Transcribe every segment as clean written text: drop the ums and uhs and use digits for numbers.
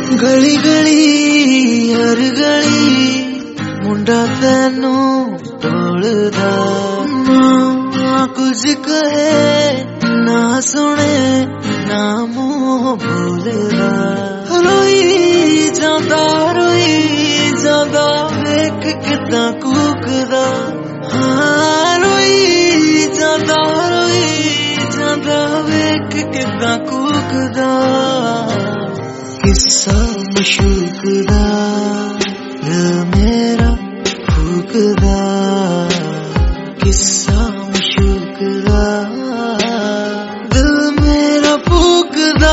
गली गली हर गली मुंडा तैनू टोलदा, ना कुछ कहे ना सुने ना मुंह बोलदा। रोई जांदा वेख किदां कूकदा, हाँ रोई जांदा वेख किदां कूकदा। किस्सा मशूक दा दिल मेरा फूकदा, किस्सा मशूक दा दिल मेरा फूकदा।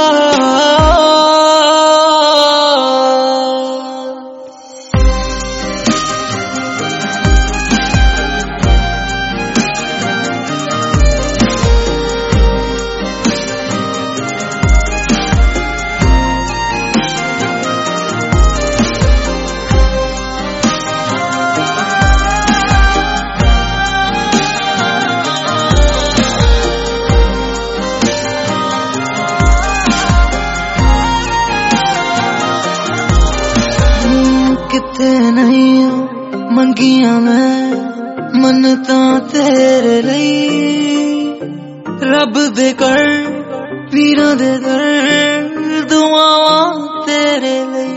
किते नहीं मंगिया मैं मन्नतां तेरे लई, रब दे कर वीरां दे दर दुआवां तेरे लई।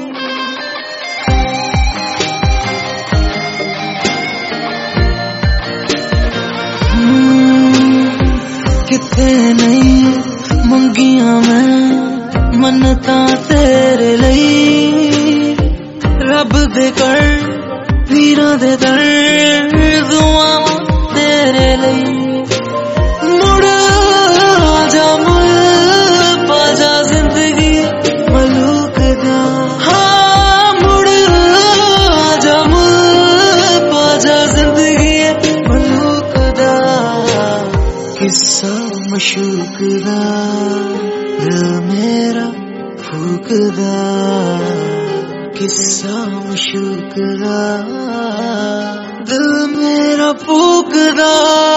किते नहीं मंगिया मैं मन्नतां तेरे लई, रब दे कर वीरां दे दर दुआवां तेरे लई। मुड़ आजा मुड़ पाजा जिंदगी मलूक दा, हाँ मुड़ आजा मुड़ पाजा जिंदगी मलूक दा। किस्सा मशूक दा दिल मेरा फूकदा, किस्सा मशूक दा दिल मेरा फूकदा।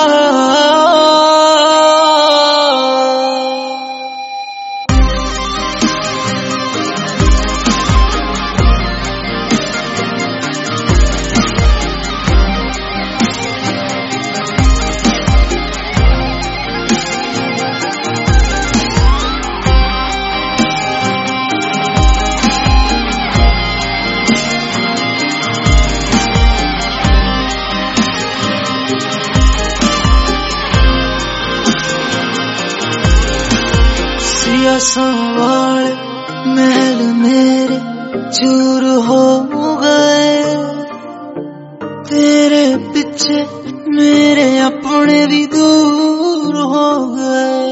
वाले महल मेरे चूर हो गए, तेरे पीछे मेरे अपने भी दूर हो गए।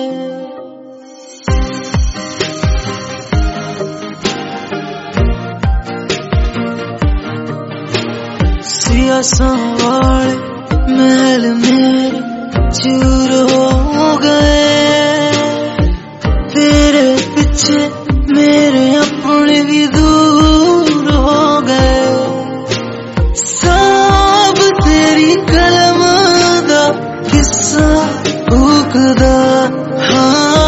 सियासा वाले महल मेरे चूर हो गए, तेरे पीछे मेरे अपने भी दूर हो गए। सब तेरी कलम दा किस्सा फूकदा, हाँ